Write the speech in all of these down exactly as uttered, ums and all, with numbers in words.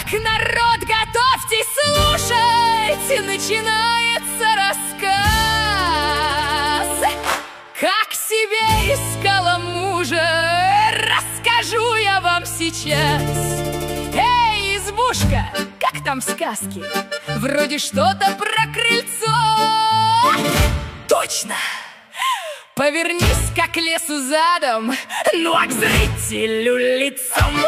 Так, народ, готовьтесь слушать, начинается рассказ. Как себе искала мужа, расскажу я вам сейчас. Эй, избушка, как там в сказке? Вроде что-то про крыльцо. Точно! Повернись-ка к лесу задом, ну а к зрителю лицом.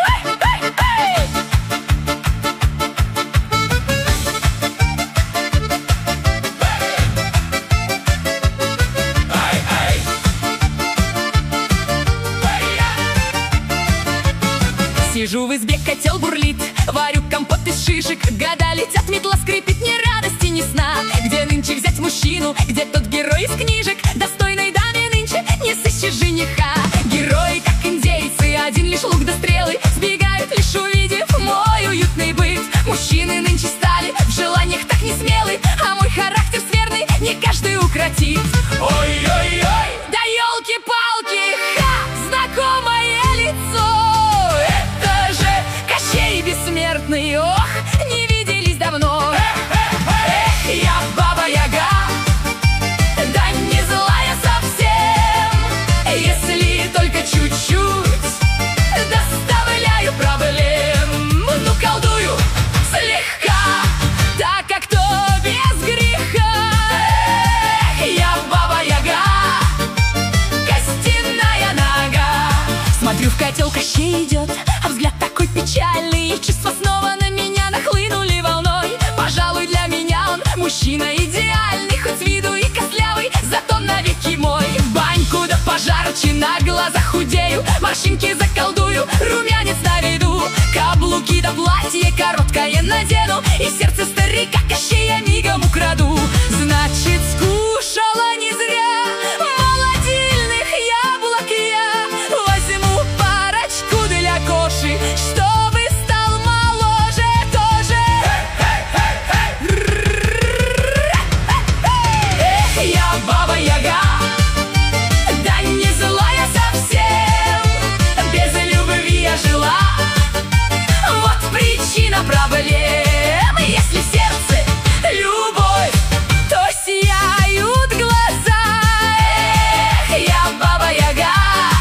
Сижу в избе, котел бурлит, варю компот из шишек. Года летят, метла скрипит, ни радости, ни сна. Где нынче взять мужчину, где тот герой из книжек? Достойной даме нынче не сыщешь жениха. Герои, как индейцы, один лишь лук да стрелы, сбегают лишь увидев мой уютный быт. Мужчины нынче стали в желаниях так не смелы, а мой характер скверный не каждый укротит. Ой-ой-ой, да елки-палки, ха, знакомое лицо. Бессмертный, ох, не виделись давно. Эх, я баба-яга, да не злая совсем. Если только чуть-чуть доставляю проблем, ну колдую слегка, так как то без греха. Эх, я баба-яга, костяная нога. Смотрю, в котел Кощей идет, а взгляд такой печальный. Чувства снова на меня нахлынули волной. Пожалуй, для меня он мужчина идеальный, хоть с виду и костлявый, зато навеки мой. В баньку да пожарче, на глазах худею, морщинки заколдую, румянец наведу. Каблуки да платье короткое надену, и сердце старика Кощея мигом украду. Значит, скушала не зря молодильных яблок я. Возьму парочку для Коши, чтобы стал моложе тоже. Эх, я баба-яга, да не злая совсем. Без любви я жила, вот причина проблем. Если в сердце любовь, то сияют глаза. Эх, я баба-яга,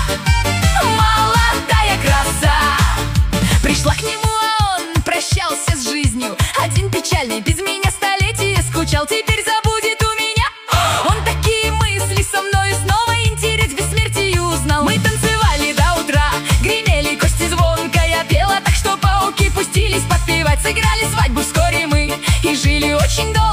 молодая краса. Пришла к нему, а он прощался с жизнью, один печальный, без меня столетие скучал. Теперь забудет у меня он такие мысли со мною снова интерес к бессмертию узнал. Мы танцевали до утра, гремели кости звонко, я пела так, что пауки пустились подпевать. Сыграли свадьбу вскоре мы и жили очень долго.